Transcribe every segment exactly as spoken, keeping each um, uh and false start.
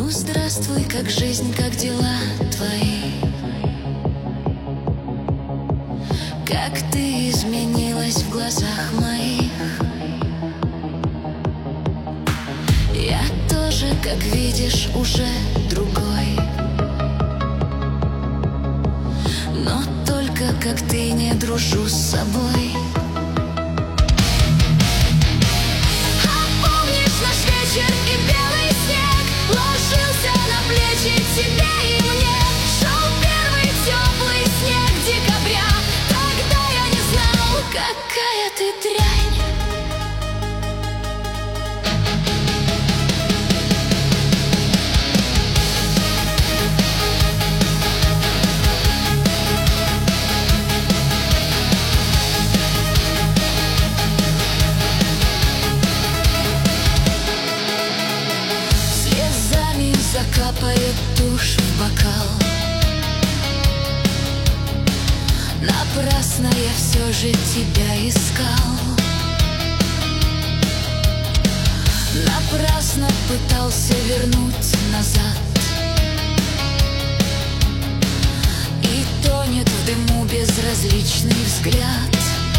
Ну, здравствуй, как жизнь, как дела твои? Как ты изменилась в глазах моих? Я тоже, как видишь, уже другой. Но только как ты не дружу с собой. А помнишь наш вечер и белый снег ложился на плечи тебе и мне? Шел первый теплый снег декабря. Тогда я не знал, какая ты дрянь. Закапает тушь в бокал. Напрасно я все же тебя искал. Напрасно пытался вернуть назад. И тонет в дыму безразличный взгляд.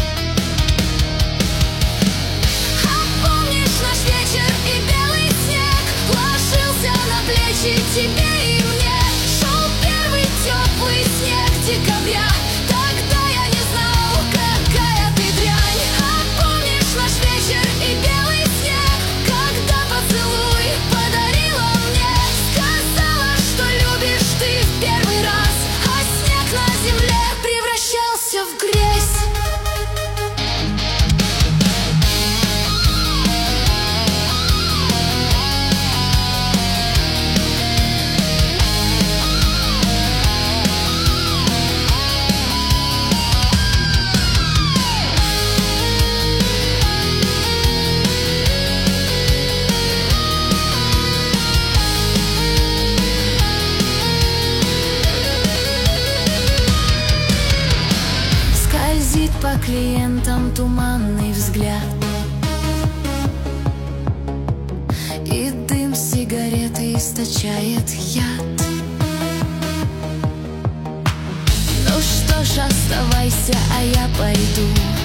А помнишь наш вечер и белый снег ложился на плечи тебе и мне? Шел первый теплый снег декабря. Тогда я не знал, какая ты дрянь. А помнишь наш вечер и белый снег, когда поцелуй подарила мне? Сказала, что любишь ты в первый раз, а снег на земле превращался в грязь. По клиентам туманный взгляд, и дым сигареты источает яд. Ну что ж, оставайся, а я пойду.